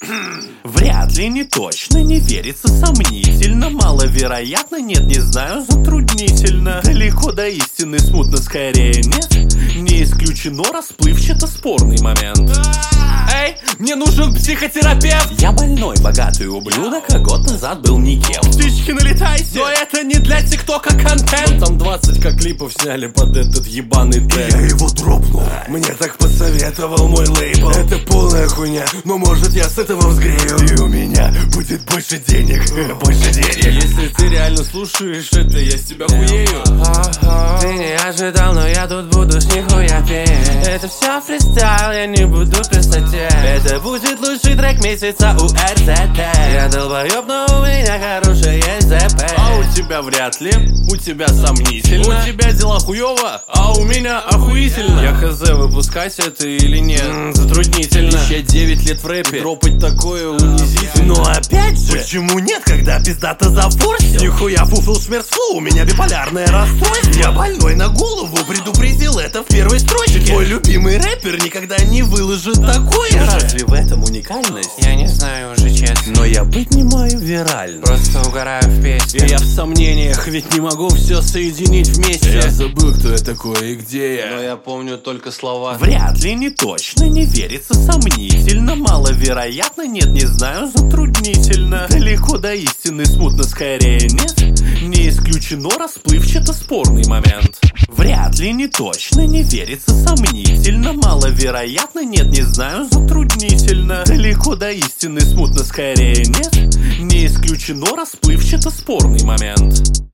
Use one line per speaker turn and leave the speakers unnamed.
Вряд ли, не точно, не верится, сомнительно, маловероятно, нет, не знаю, затруднительно. Далеко до истины, смутно, скорее нет. Не исключено, расплывчато, спорный момент.
Эй, мне нужен психотерапевт.
Я больной, богатый ублюдок, а год назад был никем.
Птички, налетайте. Но это не для ТикТока контент.
Там 20 клипов сняли под этот ебаный трек.
Я его дропнул, мне так посоветовал мой лейбл. Это полная хуйня, но может я с этого взгрею. И у меня будет больше денег, больше денег.
Если ты реально слушаешь это, я с тебя хуею.
Ты не ожидал, но я тут буду с нихуя петь. Это все фристайл, я не буду писать. Это будет лучший трек месяца у РЗТ. Я долбоёб, но у меня хорошее ЗП.
А у тебя вряд ли, у тебя сомнительно.
У тебя дела хуёво, а у меня охуительно.
Я хз, выпускать это или нет?
Затруднительно.
Еще 9 лет в рэпе, дропать такое унизительно.
Но опять же, почему нет, когда пиздато зафорсил? Нихуя фуфл шмерцфлу, у меня биполярное расстройство. Я больной на голову, предупредил это в первой строчке. Твой любимый рэпер никогда не выложит такое же. Разве в этом уникальность?
Я не знаю уже честно,
Но я поднимаю вирально.
просто угораю в песне.
И я в сомнениях, ведь не могу все соединить вместе. Я забыл, кто я такой и где я. Но я помню только слова.
Вряд ли, не точно, не верится, сомнительно, маловероятно, нет, не знаю, затруднительно. Далеко до истины, смутно, скорее нет. Не исключено, расплывчато, спорный момент. Вряд ли, не точно, не верится, сомнительно, маловероятно, нет, не знаю, затруднительно. Далеко до истины, смутно, скорее нет. Не исключено, расплывчато, спорный момент.